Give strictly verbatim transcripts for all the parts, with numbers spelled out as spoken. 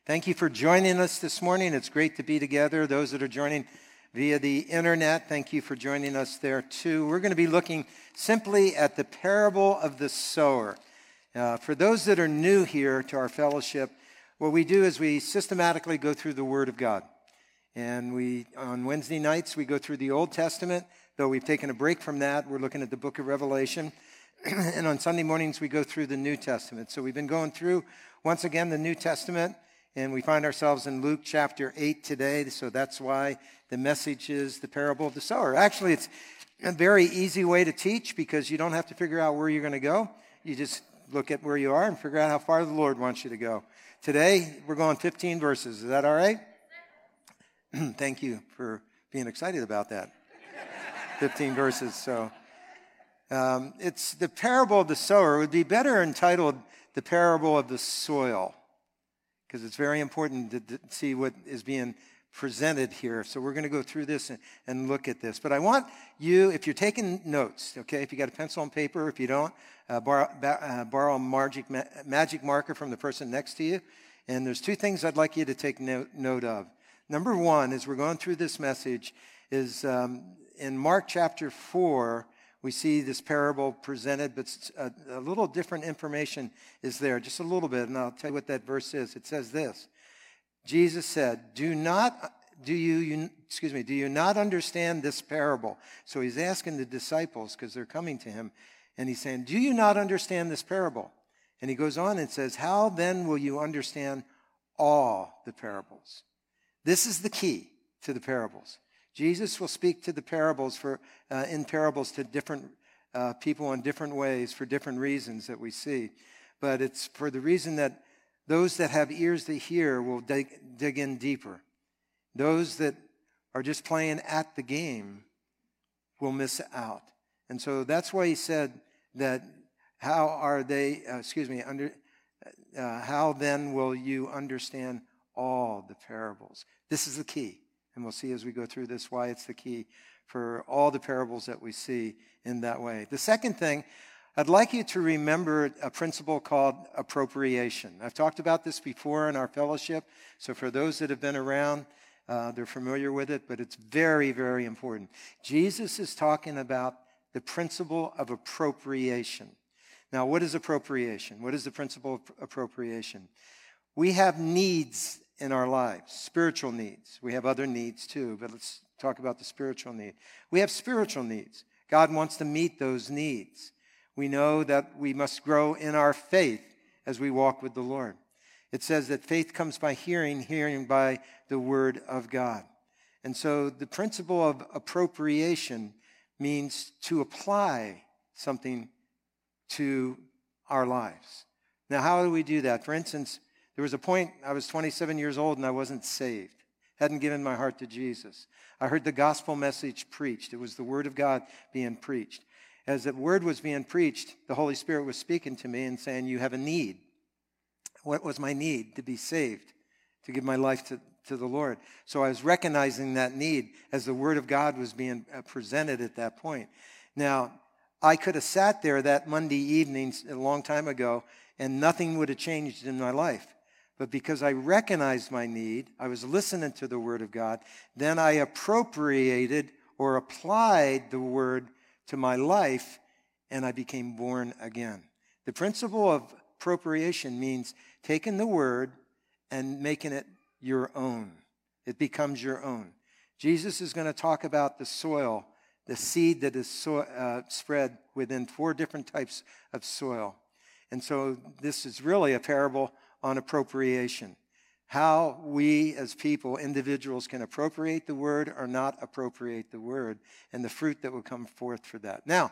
Thank you for joining us this morning. It's great to be together. Those that are joining via the internet, thank you for joining us there too. We're going to be looking simply at the parable of the sower. Uh, for those that are new here to our fellowship, what we do is we systematically go through the Word of God. And we, on Wednesday nights, we go through the Old Testament. Though we've taken a break from that, we're looking at the book of Revelation. And on Sunday mornings, we go through the New Testament. So we've been going through, once again, the New Testament. And we find ourselves in Luke chapter eight today, so that's why the message is the parable of the sower. Actually, it's a very easy way to teach because you don't have to figure out where you're going to go. You just look at where you are and figure out how far the Lord wants you to go. Today, we're going fifteen verses. Is that all right? Thank you for being excited about that. fifteen verses. So um, it's the parable of the sower. It would be better entitled the parable of the soil, because it's very important to, to see what is being presented here. So we're going to go through this and, and look at this. But I want you, if you're taking notes, okay, if you got a pencil and paper, if you don't, uh, borrow, uh, borrow a magic, magic marker from the person next to you. And there's two things I'd like you to take note, note of. Number one, as we're going through this message, is um, in Mark chapter four, we see this parable presented, but a, a little different information is there, just a little bit, and I'll tell you what that verse is. It says this: Jesus said, "Do not, do you, you excuse me, do you not understand this parable?" So he's asking the disciples because they're coming to him, and he's saying, "Do you not understand this parable?" And he goes on and says, "How then will you understand all the parables?" This is the key to the parables. Jesus will speak to the parables for uh, in parables to different uh, people in different ways for different reasons that we see. But it's for the reason that those that have ears to hear will dig, dig in deeper. Those that are just playing at the game will miss out. And so that's why he said that how are they, uh, excuse me, under, uh, how then will you understand all the parables? This is the key. And we'll see as we go through this why it's the key for all the parables that we see in that way. The second thing, I'd like you to remember a principle called appropriation. I've talked about this before in our fellowship, so for those that have been around, uh, they're familiar with it, but it's very, very important. Jesus is talking about the principle of appropriation. Now, what is appropriation? What is the principle of appropriation? We have needs in our lives, spiritual needs. We have other needs too, but let's talk about the spiritual need. We have spiritual needs. God wants to meet those needs. We know that we must grow in our faith as we walk with the Lord. It says that faith comes by hearing, hearing by the word of God. And so the principle of appropriation means to apply something to our lives. Now, how do we do that? For instance, there was a point, I was twenty-seven years old and I wasn't saved. Hadn't given my heart to Jesus. I heard the gospel message preached. It was the word of God being preached. As that word was being preached, the Holy Spirit was speaking to me and saying, you have a need. What was my need? To be saved, to give my life to, to the Lord. So I was recognizing that need as the word of God was being presented at that point. Now, I could have sat there that Monday evening a long time ago and nothing would have changed in my life. But because I recognized my need, I was listening to the word of God, then I appropriated or applied the word to my life, and I became born again. The principle of appropriation means taking the word and making it your own. It becomes your own. Jesus is going to talk about the soil, the seed that is so, uh, spread within four different types of soil. And so this is really a parable on appropriation. How we as people, individuals, can appropriate the word or not appropriate the word, and the fruit that will come forth for that. Now,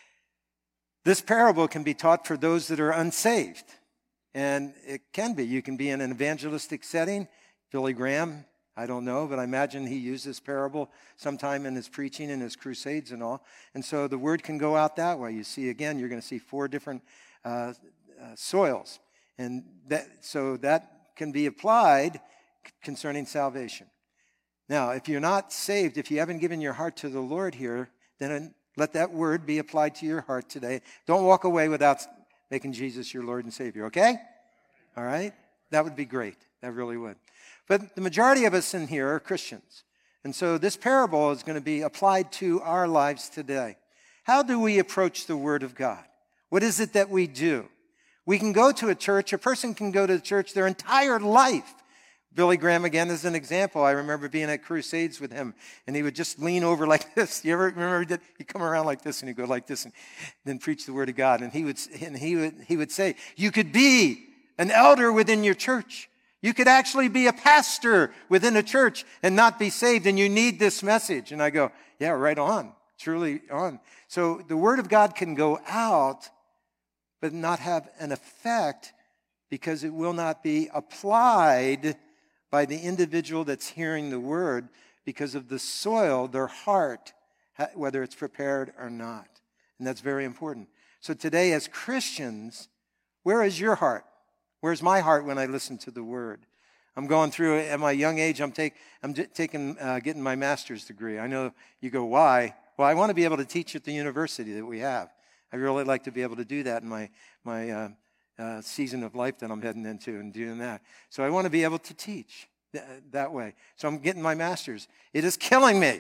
this parable can be taught for those that are unsaved. And it can be. You can be in an evangelistic setting. Billy Graham, I don't know, but I imagine he used this parable sometime in his preaching and his crusades and all. And so the word can go out that way. You see, again, you're going to see four different uh, uh, soils. And that, so that can be applied concerning salvation. Now, if you're not saved, if you haven't given your heart to the Lord here, then let that word be applied to your heart today. Don't walk away without making Jesus your Lord and Savior, okay? All right? That would be great. That really would. But the majority of us in here are Christians. And so this parable is going to be applied to our lives today. How do we approach the Word of God? What is it that we do? We can go to a church. A person can go to church their entire life. Billy Graham, again, is an example. I remember being at crusades with him, and he would just lean over like this. You ever remember he did? He'd come around like this, and he'd go like this, and then preach the Word of God. And he would, and he would, he would say, you could be an elder within your church. You could actually be a pastor within a church and not be saved, and you need this message. And I go, yeah, right on, truly on. So the Word of God can go out, but not have an effect because it will not be applied by the individual that's hearing the Word because of the soil, their heart, whether it's prepared or not. And that's very important. So today as Christians, where is your heart? Where's my heart when I listen to the Word? I'm going through, at my young age, I'm, take, I'm taking, uh, getting my master's degree. I know you go, why? Well, I want to be able to teach at the university that we have. I really like to be able to do that in my, my uh, uh, season of life that I'm heading into and doing that. So I want to be able to teach th- that way. So I'm getting my master's. It is killing me.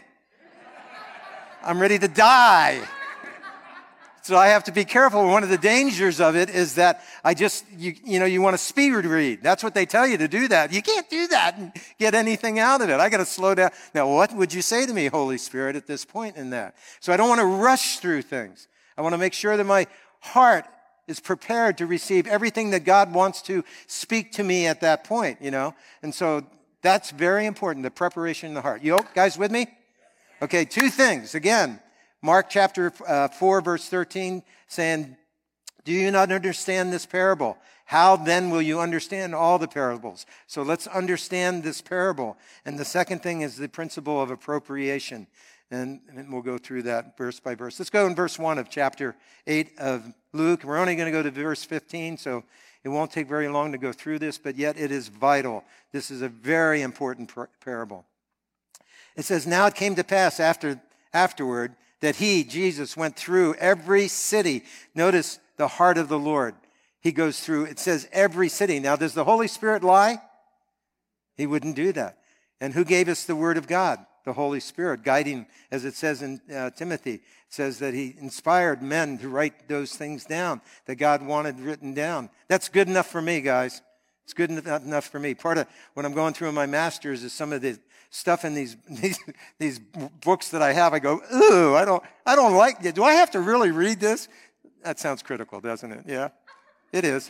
I'm ready to die. So I have to be careful. One of the dangers of it is that I just, you, you know, you want to speed read. That's what they tell you to do that. You can't do that and get anything out of it. I got to slow down. Now, what would you say to me, Holy Spirit, at this point in that? So I don't want to rush through things. I want to make sure that my heart is prepared to receive everything that God wants to speak to me at that point, you know. And so that's very important, the preparation in the heart. You guys with me? Okay, two things. Again, Mark chapter uh, four, verse thirteen, saying, do you not understand this parable? How then will you understand all the parables? So let's understand this parable. And the second thing is the principle of appropriation. And, and we'll go through that verse by verse. Let's go in verse one of chapter eight of Luke. We're only going to go to verse fifteen, so it won't take very long to go through this, but yet it is vital. This is a very important par- parable. It says, now it came to pass after afterward that he, Jesus, went through every city. Notice the heart of the Lord. He goes through, it says every city. Now, does the Holy Spirit lie? He wouldn't do that. And who gave us the Word of God? The Holy Spirit, guiding, as it says in uh, Timothy. It says that he inspired men to write those things down that God wanted written down. That's good enough for me, guys. It's good enough for me. Part of what I'm going through in my master's is some of the stuff in these these these books that I have. I go, ooh, I don't I don't like it. Do I have to really read this? That sounds critical, doesn't it? Yeah, it is.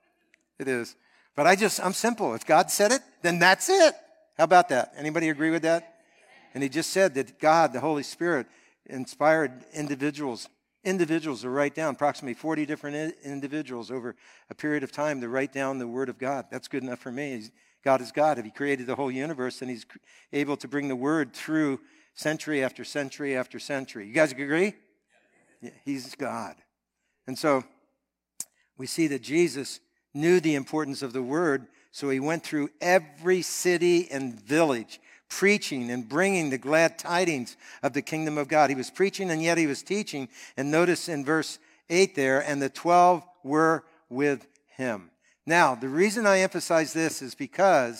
It is. But I just I'm simple. If God said it, then that's it. How about that? Anybody agree with that? And he just said that God, the Holy Spirit, inspired individuals individuals to write down, approximately forty different individuals over a period of time to write down the Word of God. That's good enough for me. He's, God is God. If he created the whole universe, then he's able to bring the Word through century after century after century. You guys agree? Yeah, he's God. And so we see that Jesus knew the importance of the Word, so he went through every city and village, preaching and bringing the glad tidings of the kingdom of God. He was preaching and yet he was teaching. And notice in verse eight there, and the twelve were with him. Now, the reason I emphasize this is because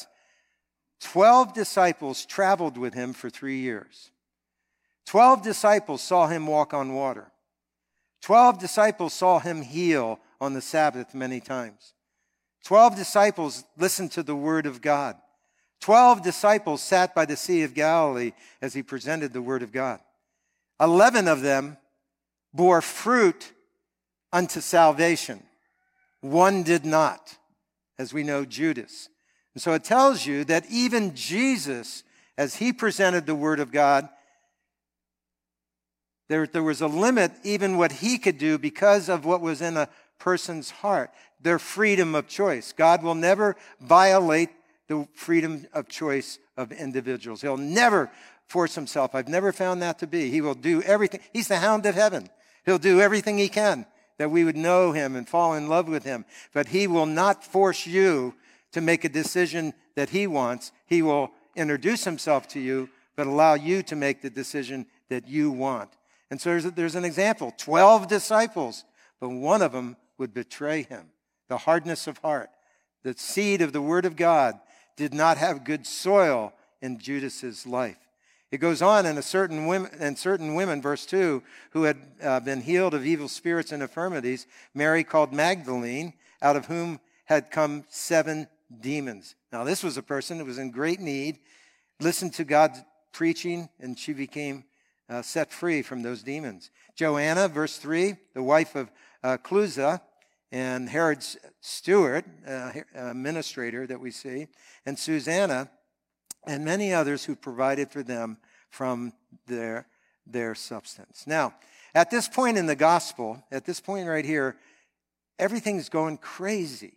twelve disciples traveled with him for three years. Twelve disciples saw him walk on water. Twelve disciples saw him heal on the Sabbath many times. Twelve disciples listened to the word of God. Twelve disciples sat by the Sea of Galilee as he presented the word of God. Eleven of them bore fruit unto salvation. One did not, as we know, Judas. And so it tells you that even Jesus, as he presented the word of God, there, there was a limit even what he could do because of what was in a person's heart, their freedom of choice. God will never violate the freedom of choice of individuals. He'll never force himself. I've never found that to be. He will do everything. He's the hound of heaven. He'll do everything he can that we would know him and fall in love with him. But he will not force you to make a decision that he wants. He will introduce himself to you, but allow you to make the decision that you want. And so there's, a, there's an example. Twelve disciples, but one of them would betray him. The hardness of heart. The seed of the word of God did not have good soil in Judas's life. It goes on, and a certain women, and certain women, verse two, who had uh, been healed of evil spirits and infirmities, Mary called Magdalene, out of whom had come seven demons. Now, this was a person who was in great need, listened to God's preaching, and she became uh, set free from those demons. Joanna, verse three, the wife of uh, Chuza and Herod's steward, uh, administrator that we see, and Susanna, and many others who provided for them from their, their substance. Now, at this point in the gospel, at this point right here, everything's going crazy.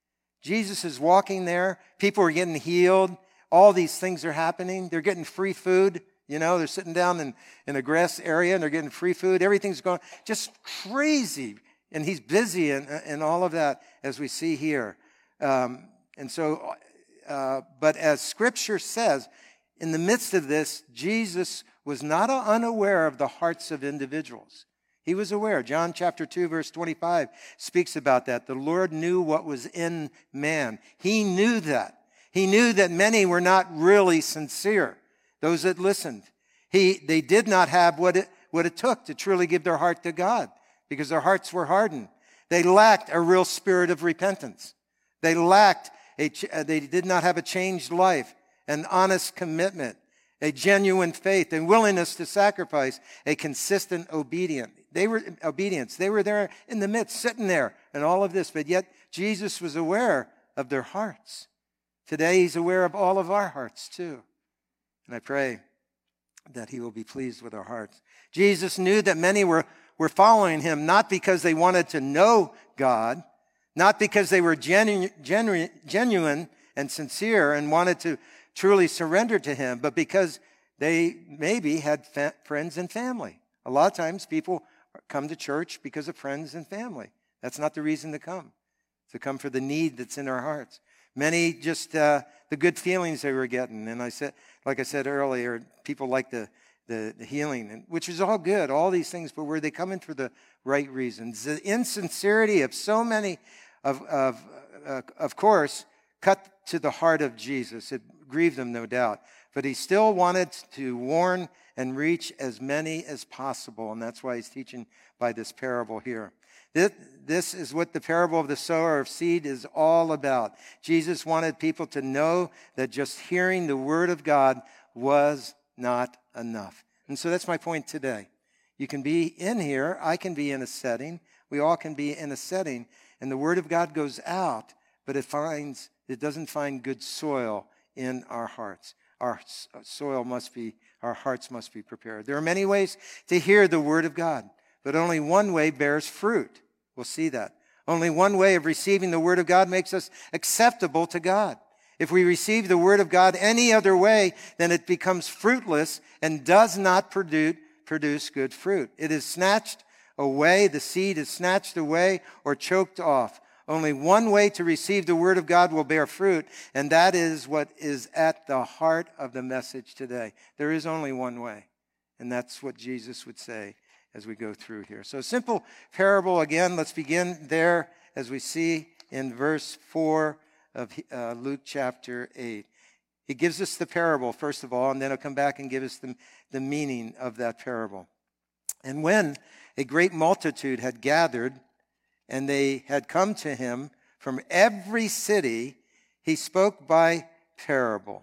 Jesus is walking there. People are getting healed. All these things are happening. They're getting free food. You know, they're sitting down in, in a grass area and they're getting free food. Everything's going just crazy. And he's busy and, and all of that, as we see here. Um, and so... Uh, but as Scripture says, in the midst of this, Jesus was not unaware of the hearts of individuals. He was aware. John chapter two, verse twenty-five speaks about that. The Lord knew what was in man. He knew that. He knew that many were not really sincere, those that listened. He, they did not have what it, what it took to truly give their heart to God because their hearts were hardened. They lacked a real spirit of repentance. They lacked A, they did not have a changed life, an honest commitment, a genuine faith, and willingness to sacrifice, a consistent obedience. They were obedience. They were there in the midst, sitting there, and all of this. But yet Jesus was aware of their hearts. Today he's aware of all of our hearts too. And I pray that he will be pleased with our hearts. Jesus knew that many were, were following him, not because they wanted to know God, not because they were genu- genu- genuine and sincere and wanted to truly surrender to him, but because they maybe had fa- friends and family. A lot of times people come to church because of friends and family. That's not the reason to come. To come for the need that's in our hearts. Many just uh, the good feelings they were getting. And I said, like I said earlier, people like the, the, the healing, which is all good, all these things, but were they coming for the right reasons? The insincerity of so many Of, of, uh, of course, cut to the heart of Jesus. It grieved him, no doubt. But he still wanted to warn and reach as many as possible. And that's why he's teaching by this parable here. This, this is what the parable of the sower of seed is all about. Jesus wanted people to know that just hearing the word of God was not enough. And so that's my point today. You can be in here. I can be in a setting. We all can be in a setting. And the word of God goes out, but it finds it doesn't find good soil in our hearts. Our soil must be, our hearts must be prepared. There are many ways to hear the word of God, but only one way bears fruit. We'll see that. Only one way of receiving the word of God makes us acceptable to God. If we receive the word of God any other way, then it becomes fruitless and does not produce, produce good fruit. It is snatched away, the seed is snatched away or choked off. Only one way to receive the word of God will bear fruit, and that is what is at the heart of the message today. There is only one way, and that's what Jesus would say as we go through here. So simple parable again. Let's begin there as we see in verse four of uh, Luke chapter eight. He gives us the parable, first of all, and then he'll come back and give us the, the meaning of that parable. And when a great multitude had gathered, and they had come to him from every city, he spoke by parable.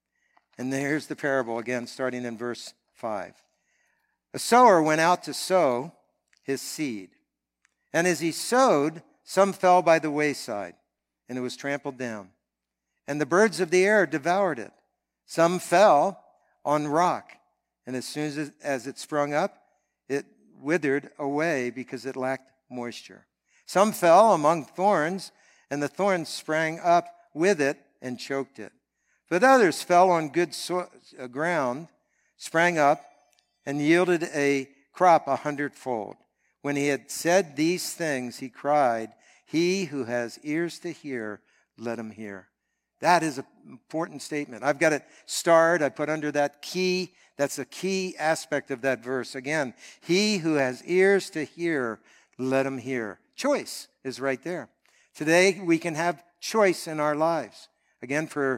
And here's the parable again, starting in verse five. A sower went out to sow his seed. And as he sowed, some fell by the wayside, and it was trampled down. And the birds of the air devoured it. Some fell on rock, and as soon as it, as it sprung up, it withered away because it lacked moisture. Some fell among thorns, and the thorns sprang up with it and choked it. But others fell on good so- uh, ground, sprang up, and yielded a crop a hundredfold. When he had said these things, he cried, "He who has ears to hear, let him hear." That is an important statement. I've got it starred. I put under that key. That's a key aspect of that verse. Again, he who has ears to hear, let him hear. Choice is right there. Today, we can have choice in our lives. Again, for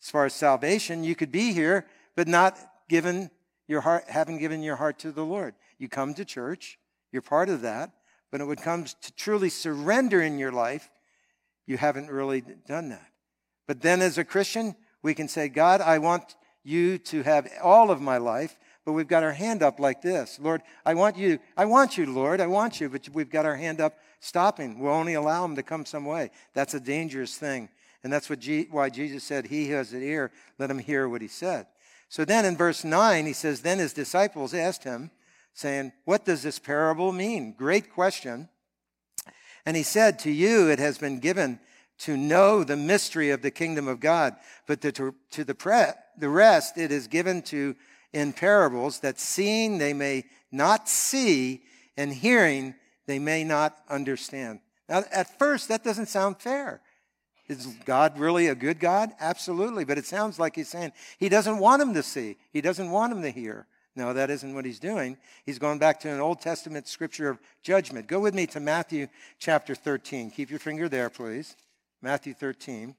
As far as salvation, you could be here, but not given your heart, haven't given your heart to the Lord. You come to church, you're part of that, but when it comes to truly surrender in your life, you haven't really done that. But then as a Christian, we can say, God, I want you to have all of my life, but we've got our hand up like this. Lord, I want you, I want you, Lord, I want you, but we've got our hand up stopping. We'll only allow him to come some way. That's a dangerous thing. And that's what G- why Jesus said, he who has an ear, let him hear what he said. So then in verse nine, he says, then his disciples asked him, saying, what does this parable mean? Great question. And he said, to you it has been given to know the mystery of the kingdom of God, but to, to, to the, pre- the rest it is given to in parables, that seeing they may not see, and hearing they may not understand. Now, at first, that doesn't sound fair. Is God really a good God? Absolutely. But it sounds like he's saying he doesn't want him to see. He doesn't want him to hear. No, that isn't what he's doing. He's going back to an Old Testament scripture of judgment. Go with me to Matthew chapter thirteen. Keep your finger there, please. Matthew thirteen.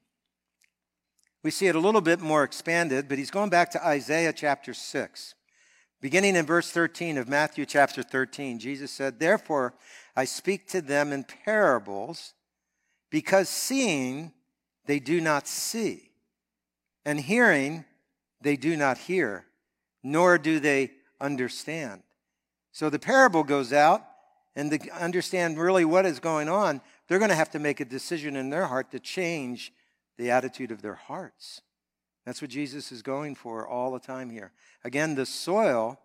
We see it a little bit more expanded, but he's going back to Isaiah chapter six. Beginning in verse thirteen of Matthew chapter thirteen, Jesus said, therefore I speak to them in parables, because seeing they do not see, and hearing they do not hear, nor do they understand. So the parable goes out, and to understand really what is going on, they're going to have to make a decision in their heart to change the attitude of their hearts. That's what Jesus is going for all the time here. Again, the soil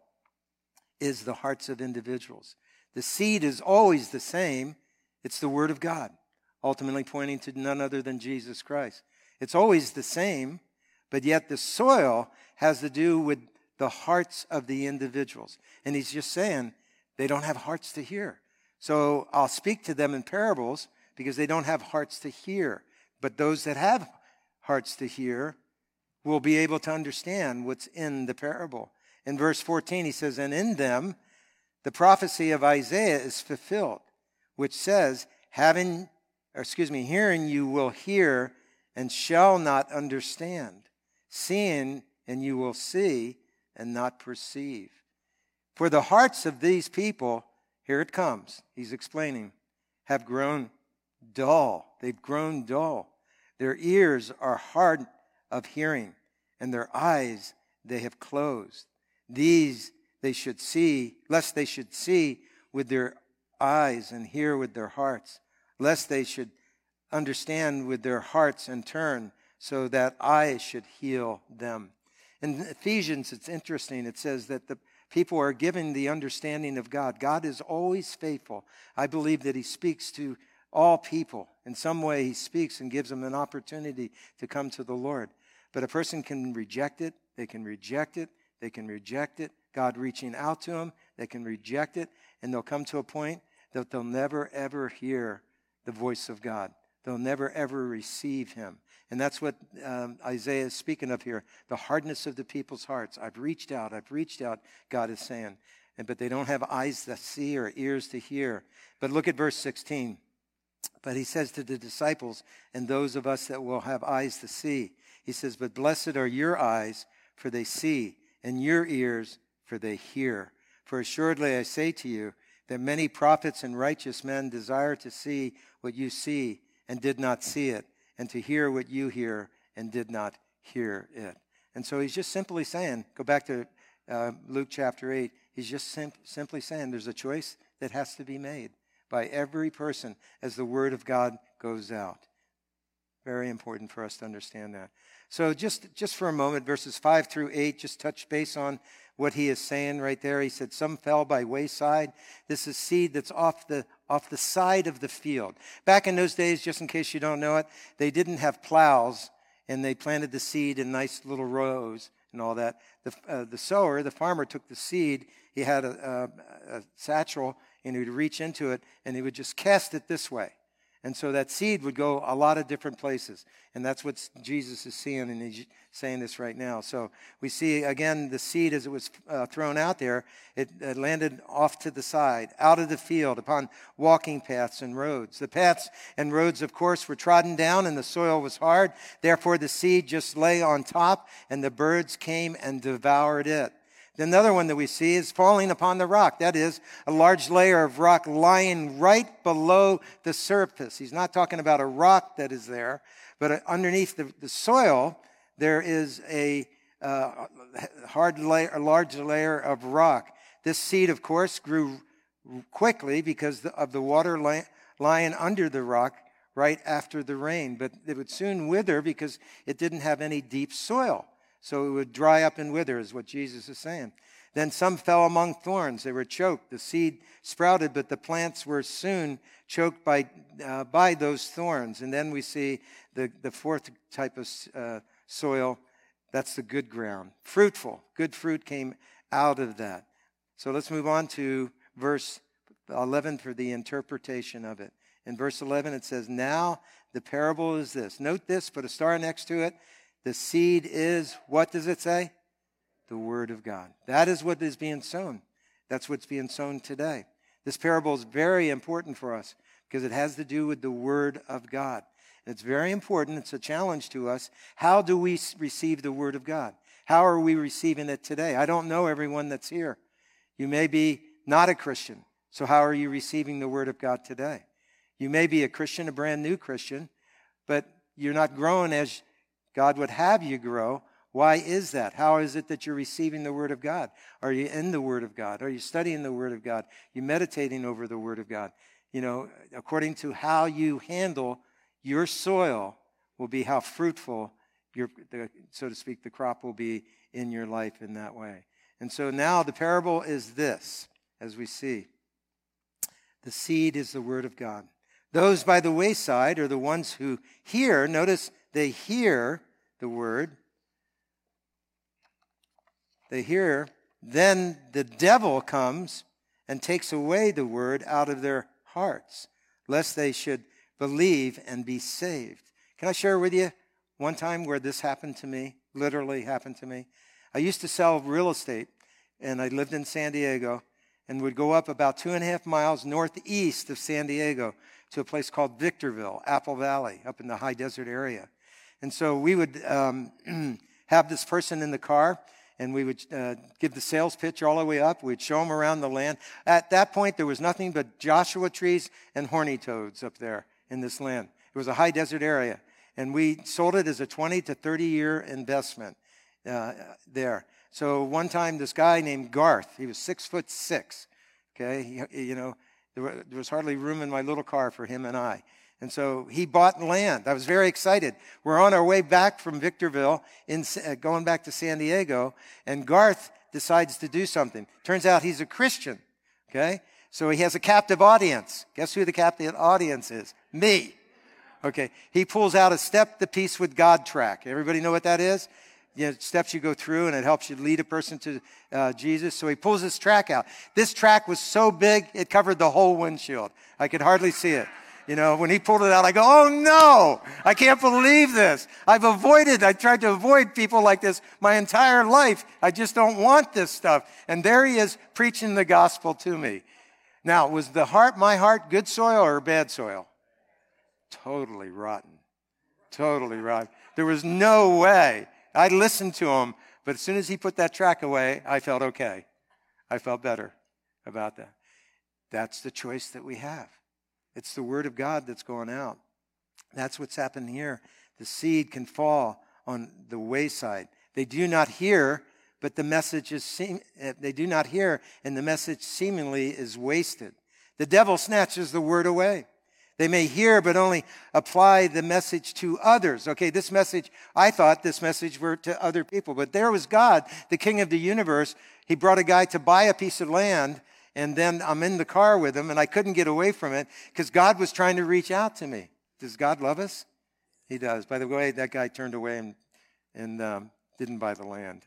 is the hearts of individuals. The seed is always the same. It's the Word of God, ultimately pointing to none other than Jesus Christ. It's always the same, but yet the soil has to do with the hearts of the individuals. And he's just saying they don't have hearts to hear. So I'll speak to them in parables because they don't have hearts to hear. But those that have hearts to hear will be able to understand what's in the parable. In verse fourteen, he says, and in them the prophecy of Isaiah is fulfilled, which says, having, or excuse me, hearing you will hear and shall not understand. Seeing and you will see and not perceive. For the hearts of these people, here it comes, he's explaining, have grown dull. They've grown dull. Their ears are hard of hearing, and their eyes they have closed. These they should see, lest they should see with their eyes and hear with their hearts, lest they should understand with their hearts and turn, so that I should heal them. In Ephesians, it's interesting. It says that the people are given the understanding of God. God is always faithful. I believe that he speaks to all people. In some way, he speaks and gives them an opportunity to come to the Lord. But a person can reject it. They can reject it. They can reject it. God reaching out to them, they can reject it. And they'll come to a point that they'll never, ever hear the voice of God. They'll never, ever receive him. And that's what um, Isaiah is speaking of here. The hardness of the people's hearts. I've reached out. I've reached out, God is saying. And, but they don't have eyes to see or ears to hear. But look at verse sixteen. But he says to the disciples and those of us that will have eyes to see, he says, but blessed are your eyes, for they see, and your ears, for they hear. For assuredly I say to you, that many prophets and righteous men desire to see what you see and did not see it, and to hear what you hear and did not hear it. And so he's just simply saying, go back to uh, Luke chapter eight, he's just sim- simply saying there's a choice that has to be made by every person as the word of God goes out. Very important for us to understand that. So just, just for a moment, verses five through eight, just touch base on what he is saying right there. He said, some fell by wayside. This is seed that's off the, off the side of the field. Back in those days, just in case you don't know it, they didn't have plows, and they planted the seed in nice little rows and all that. The, uh, the sower, the farmer, took the seed. He had a, a, a satchel, and he would reach into it, and he would just cast it this way. And so that seed would go a lot of different places. And that's what Jesus is seeing, and he's saying this right now. So we see, again, the seed as it was uh, thrown out there, it, it landed off to the side, out of the field, upon walking paths and roads. The paths and roads, of course, were trodden down, and the soil was hard. Therefore, the seed just lay on top, and the birds came and devoured it. Another one that we see is falling upon the rock. That is, a large layer of rock lying right below the surface. He's not talking about a rock that is there, but underneath the, the soil, there is a uh, hard layer, a large layer of rock. This seed, of course, grew quickly because of the water lay, lying under the rock right after the rain. But it would soon wither because it didn't have any deep soil. So it would dry up and wither, is what Jesus is saying. Then some fell among thorns. They were choked. The seed sprouted, but the plants were soon choked by uh, by those thorns. And then we see the, the fourth type of uh, soil. That's the good ground. Fruitful. Good fruit came out of that. So let's move on to verse eleven for the interpretation of it. In verse eleven, it says, now the parable is this. Note this, put a star next to it. The seed is, what does it say? The Word of God. That is what is being sown. That's what's being sown today. This parable is very important for us because it has to do with the Word of God. And it's very important. It's a challenge to us. How do we receive the Word of God? How are we receiving it today? I don't know everyone that's here. You may be not a Christian. So how are you receiving the Word of God today? You may be a Christian, a brand new Christian, but you're not growing as God would have you grow. Why is that? How is it that you're receiving the Word of God? Are you in the Word of God? Are you studying the Word of God? Are you meditating over the Word of God? You know, according to how you handle your soil will be how fruitful your, the, so to speak, the crop will be in your life in that way. And so now the parable is this, as we see. The seed is the Word of God. Those by the wayside are the ones who hear. Notice they hear the word. They hear. Then the devil comes and takes away the word out of their hearts, lest they should believe and be saved. Can I share with you one time where this happened to me? Literally happened to me. I used to sell real estate, and I lived in San Diego, and would go up about two and a half miles northeast of San Diego to a place called Victorville, Apple Valley, up in the high desert area. And so we would um, have this person in the car, and we would uh, give the sales pitch all the way up. We'd show them around the land. At that point, there was nothing but Joshua trees and horny toads up there in this land. It was a high desert area. And we sold it as a twenty to thirty year investment uh, there. So one time, this guy named Garth, he was six foot six, okay? He, you know, there, were, there was hardly room in my little car for him and I. And so he bought land. I was very excited. We're on our way back from Victorville, in, uh, going back to San Diego, and Garth decides to do something. Turns out he's a Christian, okay? So he has a captive audience. Guess who the captive audience is? Me. Okay, he pulls out a Step the Peace with God track. Everybody know what that is? You know, steps you go through, and it helps you lead a person to uh, Jesus. So he pulls this track out. This track was so big, it covered the whole windshield. I could hardly see it. You know, when he pulled it out, I go, oh no, I can't believe this. I've avoided, I tried to avoid people like this my entire life. I just don't want this stuff. And there he is preaching the gospel to me. Now, was the heart, my heart, good soil or bad soil? Totally rotten. Totally rotten. There was no way. I listened to him, but as soon as he put that track away, I felt okay. I felt better about that. That's the choice that we have. It's the Word of God that's going out. That's what's happened here. The seed can fall on the wayside. They do not hear, but the message is seem, they do not hear, and the message seemingly is wasted. The devil snatches the word away. They may hear, but only apply the message to others. Okay, this message, I thought this message were to other people, but there was God, the King of the universe. He brought a guy to buy a piece of land, and then I'm in the car with him, and I couldn't get away from it because God was trying to reach out to me. Does God love us? He does. By the way, that guy turned away and, and um, didn't buy the land.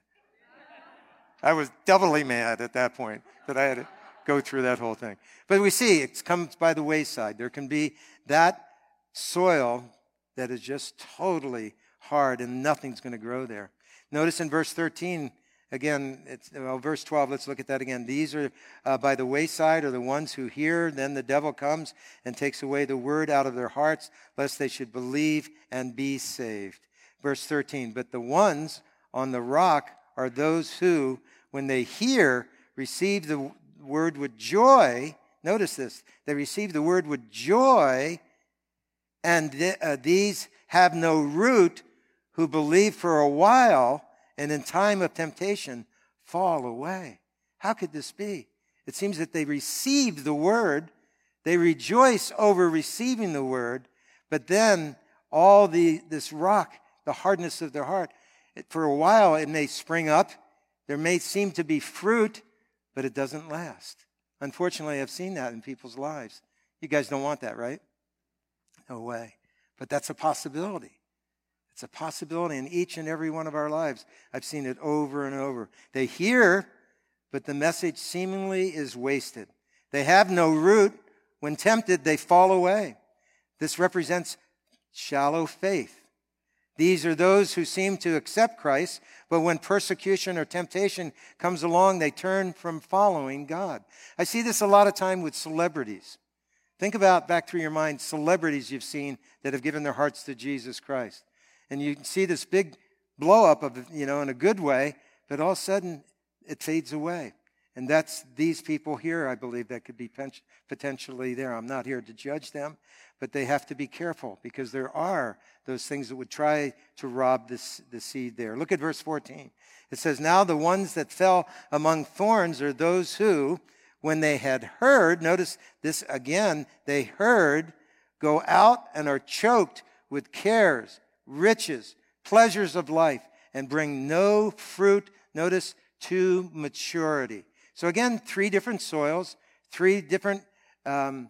I was doubly mad at that point that I had to go through that whole thing. But we see it comes by the wayside. There can be that soil that is just totally hard and nothing's going to grow there. Notice in verse thirteen, again, it's, well, verse twelve, let's look at that again. These are uh, by the wayside are the ones who hear, then the devil comes and takes away the word out of their hearts, lest they should believe and be saved. Verse thirteen, but the ones on the rock are those who, when they hear, receive the word with joy. Notice this, they receive the word with joy, and th- uh, these have no root, who believe for a while, and in time of temptation fall away. How could this be? It seems that they received the word, they rejoice over receiving the word, but then all the this rock, the hardness of their heart, it, for a while it may spring up, there may seem to be fruit, but it doesn't last. Unfortunately, I've seen that in people's lives. You guys don't want that, right? No way. But that's a possibility. It's a possibility in each and every one of our lives. I've seen it over and over. They hear, but the message seemingly is wasted. They have no root. When tempted, they fall away. This represents shallow faith. These are those who seem to accept Christ, but when persecution or temptation comes along, they turn from following God. I see this a lot of time with celebrities. Think about, back through your mind, celebrities you've seen that have given their hearts to Jesus Christ. And you can see this big blow up of, you know, in a good way, but all of a sudden it fades away. And that's these people here, I believe, that could be potentially there. I'm not here to judge them, but they have to be careful because there are those things that would try to rob this, the seed there. Look at verse fourteen. It says, now the ones that fell among thorns are those who, when they had heard, notice this again, they heard, go out and are choked with cares, riches, pleasures of life, and bring no fruit, notice, to maturity. So again, three different soils, three different um,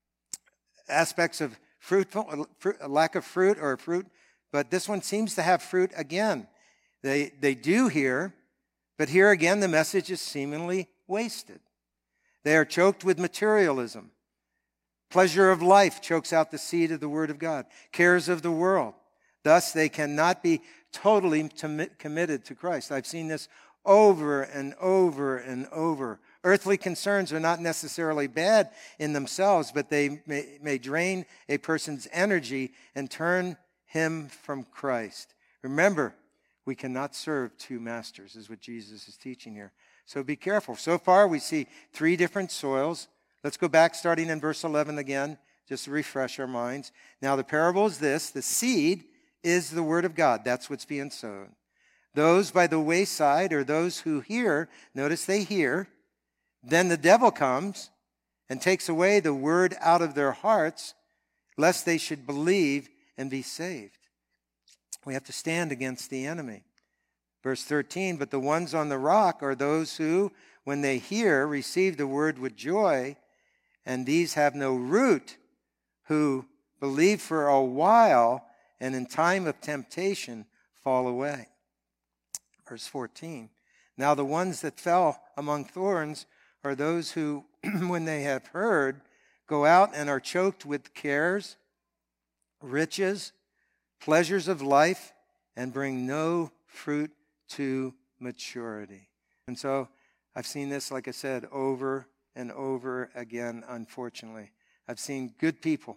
aspects of fruitful, fruit, a lack of fruit or fruit, but this one seems to have fruit again. They, they do hear, but here again the message is seemingly wasted. They are choked with materialism. Pleasure of life chokes out the seed of the word of God. Cares of the world. Thus, they cannot be totally committed to Christ. I've seen this over and over and over. Earthly concerns are not necessarily bad in themselves, but they may, may drain a person's energy and turn him from Christ. Remember, we cannot serve two masters, is what Jesus is teaching here. So be careful. So far, we see three different soils. Let's go back starting in verse eleven again, just to refresh our minds. Now, the parable is this. The seed is the word of God. That's what's being sown. Those by the wayside are those who hear. Notice they hear. Then the devil comes and takes away the word out of their hearts, lest they should believe and be saved. We have to stand against the enemy. Verse thirteen, but the ones on the rock are those who, when they hear, receive the word with joy, and these have no root, who believe for a while, and in time of temptation fall away. Verse fourteen, now the ones that fell among thorns are those who, when they have heard, go out and are choked with cares, riches, pleasures of life, and bring no fruit to maturity. And so I've seen this, like I said, over and over again, unfortunately. I've seen good people,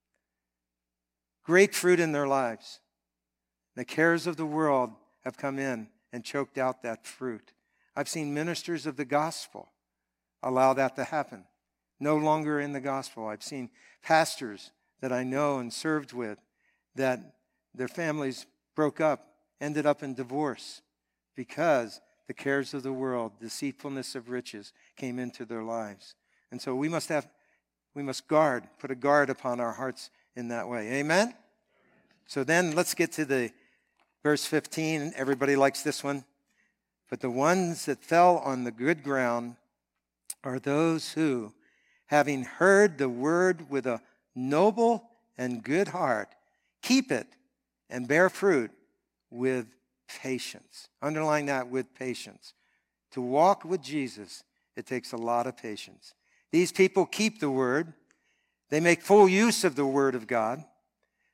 great fruit in their lives. The cares of the world have come in and choked out that fruit. I've seen ministers of the gospel allow that to happen. No longer in the gospel. I've seen pastors that I know and served with that their families broke up, ended up in divorce because the cares of the world, deceitfulness of riches came into their lives. And so we must have, we must guard, put a guard upon our hearts in that way. Amen? So then let's get to the verse fifteen. Everybody likes this one. But the ones that fell on the good ground are those who, having heard the word with a noble and good heart, keep it and bear fruit with patience. Underline that, with patience. To walk with Jesus, it takes a lot of patience. These people keep the word. They make full use of the word of God.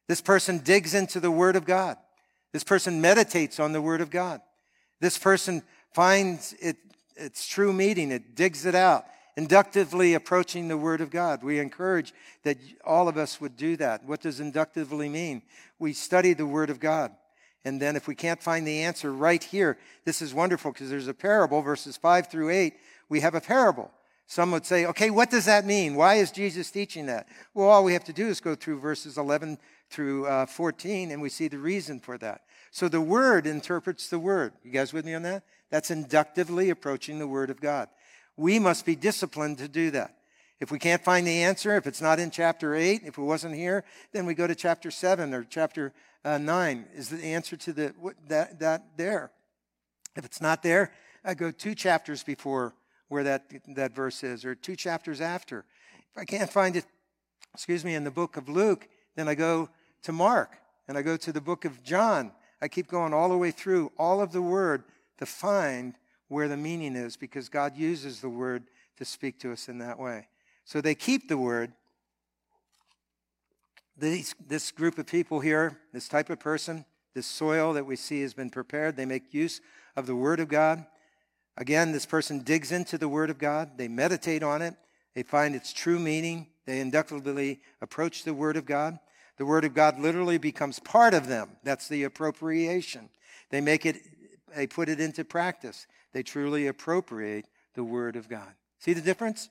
This person digs into the Word of God. This person meditates on the Word of God. This person finds it, its true meaning. It digs it out, inductively approaching the Word of God. We encourage that all of us would do that. What does inductively mean? We study the Word of God. And then if we can't find the answer right here, this is wonderful because there's a parable, verses five through eight. We have a parable. Some would say, okay, what does that mean? Why is Jesus teaching that? Well, all we have to do is go through verses eleven through uh, fourteen, and we see the reason for that. So the Word interprets the Word. You guys with me on that? That's inductively approaching the Word of God. We must be disciplined to do that. If we can't find the answer, if it's not in chapter eight, if it wasn't here, then we go to chapter seven or chapter uh, nine. Is the answer to the that that there? If it's not there, I go two chapters before where that, that verse is, or two chapters after. If I can't find it, excuse me, in the book of Luke, then I go to Mark, and I go to the book of John. I keep going all the way through all of the Word to find where the meaning is, because God uses the Word to speak to us in that way. So they keep the Word. These, this group of people here, this type of person, this soil that we see has been prepared. They make use of the Word of God. Again, this person digs into the Word of God. They meditate on it. They find its true meaning. They inductively approach the Word of God. The Word of God literally becomes part of them. That's the appropriation. They make it, they put it into practice. They truly appropriate the Word of God. See the difference?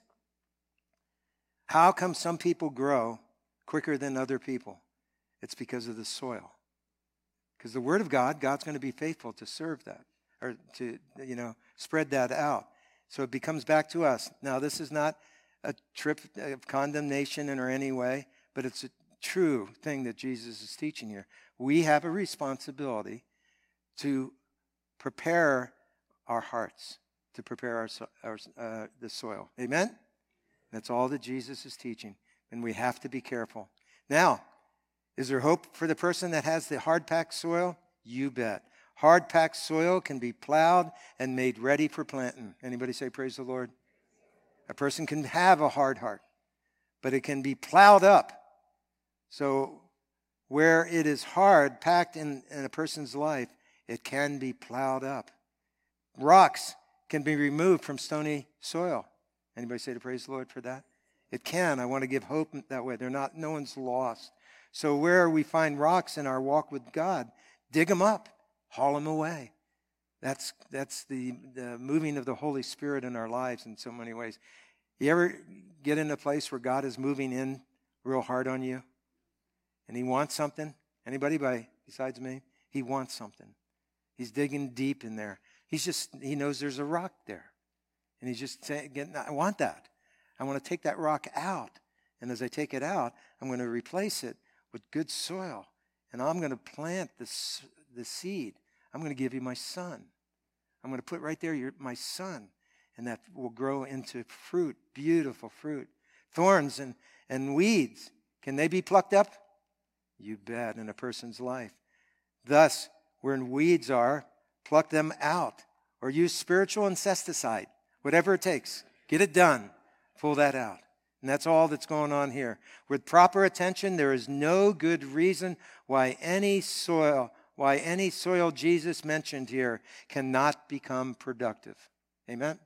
How come some people grow quicker than other people? It's because of the soil. Because the Word of God, God's going to be faithful to serve that, or to, you know, spread that out. So it becomes back to us. Now, this is not a trip of condemnation in or any way, but it's a true thing that Jesus is teaching here. We have a responsibility to prepare our hearts, to prepare our, our uh, the soil. Amen? That's all that Jesus is teaching, and we have to be careful. Now, is there hope for the person that has the hard-packed soil? You bet. Hard-packed soil can be plowed and made ready for planting. Anybody say praise the Lord? A person can have a hard heart, but it can be plowed up. So where it is hard, packed in, in a person's life, it can be plowed up. Rocks can be removed from stony soil. Anybody say to praise the Lord for that? It can. I want to give hope that way. They're not, no one's lost. So where we find rocks in our walk with God, dig them up. Haul them away. That's that's the, the moving of the Holy Spirit in our lives in so many ways. You ever get in a place where God is moving in real hard on you? And He wants something? Anybody by besides me? He wants something. He's digging deep in there. He's just, He knows there's a rock there. And He's just saying, I want that. I want to take that rock out. And as I take it out, I'm going to replace it with good soil. And I'm going to plant this, the seed. I'm going to give you my son. I'm going to put right there your, my son. And that will grow into fruit, beautiful fruit. Thorns and, and weeds, can they be plucked up? You bet, in a person's life. Thus, where weeds are, pluck them out. Or use spiritual insecticide. Whatever it takes. Get it done. Pull that out. And that's all that's going on here. With proper attention, there is no good reason why any soil why any soil Jesus mentioned here cannot become productive. Amen?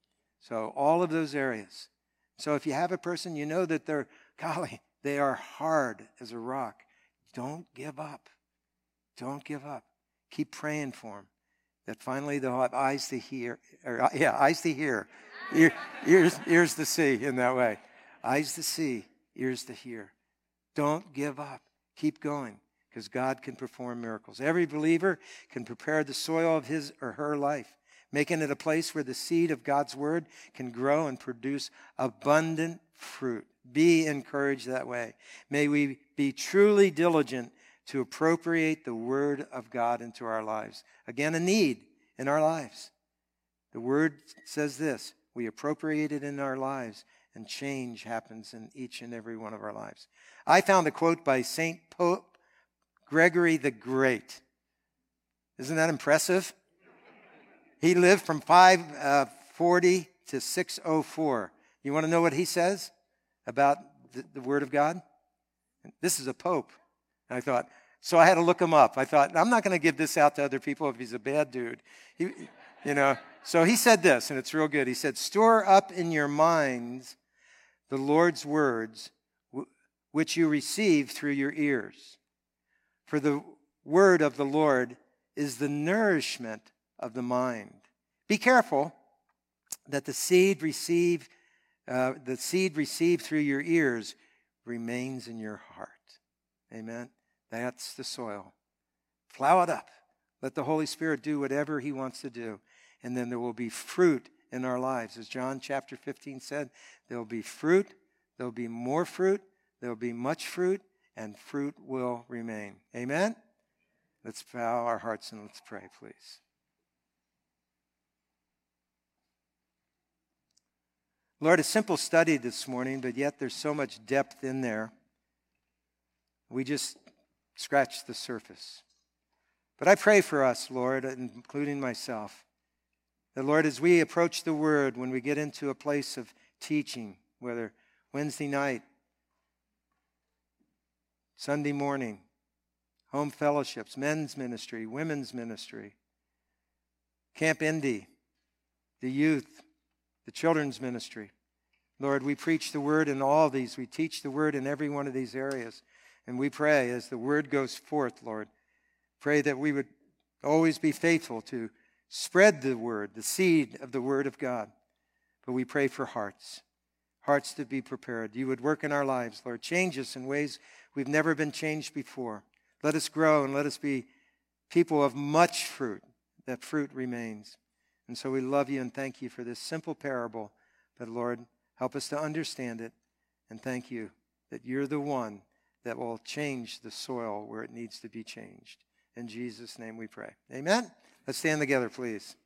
So all of those areas. So if you have a person, you know that they're, golly, they are hard as a rock. Don't give up. Don't give up. Keep praying for them. That finally they'll have eyes to hear. Or, yeah, eyes to hear. Ear, ears, ears to see in that way. Eyes to see, ears to hear. Don't give up. Keep going. Because God can perform miracles. Every believer can prepare the soil of his or her life, making it a place where the seed of God's word can grow and produce abundant fruit. Be encouraged that way. May we be truly diligent to appropriate the word of God into our lives. Again, a need in our lives. The word says this, we appropriate it in our lives, and change happens in each and every one of our lives. I found a quote by Saint Pope Gregory the Great. Isn't that impressive? He lived from five forty to six oh four. You want to know what he says about the, the Word of God? This is a pope. And I thought, so I had to look him up. I thought, I'm not going to give this out to other people if he's a bad dude. He, you know, so he said this, and it's real good. He said, store up in your minds the Lord's words, which you receive through your ears. For the word of the Lord is the nourishment of the mind. Be careful that the seed received, uh, the seed received through your ears remains in your heart. Amen. That's the soil. Plow it up. Let the Holy Spirit do whatever he wants to do. And then there will be fruit in our lives. As John chapter fifteen said, there will be fruit, there will be more fruit, there will be much fruit, and fruit will remain. Amen? Let's bow our hearts and let's pray, please. Lord, a simple study this morning, but yet there's so much depth in there. We just scratched the surface. But I pray for us, Lord, including myself, that, Lord, as we approach the Word, when we get into a place of teaching, whether Wednesday night, Sunday morning, home fellowships, men's ministry, women's ministry, Camp Indy, the youth, the children's ministry. Lord, we preach the Word in all these. We teach the Word in every one of these areas. And we pray as the Word goes forth, Lord, pray that we would always be faithful to spread the Word, the seed of the Word of God. But we pray for hearts, hearts to be prepared. You would work in our lives, Lord. Change us in ways we've never been changed before. Let us grow and let us be people of much fruit, that fruit remains. And so we love you and thank you for this simple parable. But Lord, help us to understand it. And thank you that you're the one that will change the soil where it needs to be changed. In Jesus' name we pray. Amen? Let's stand together, please.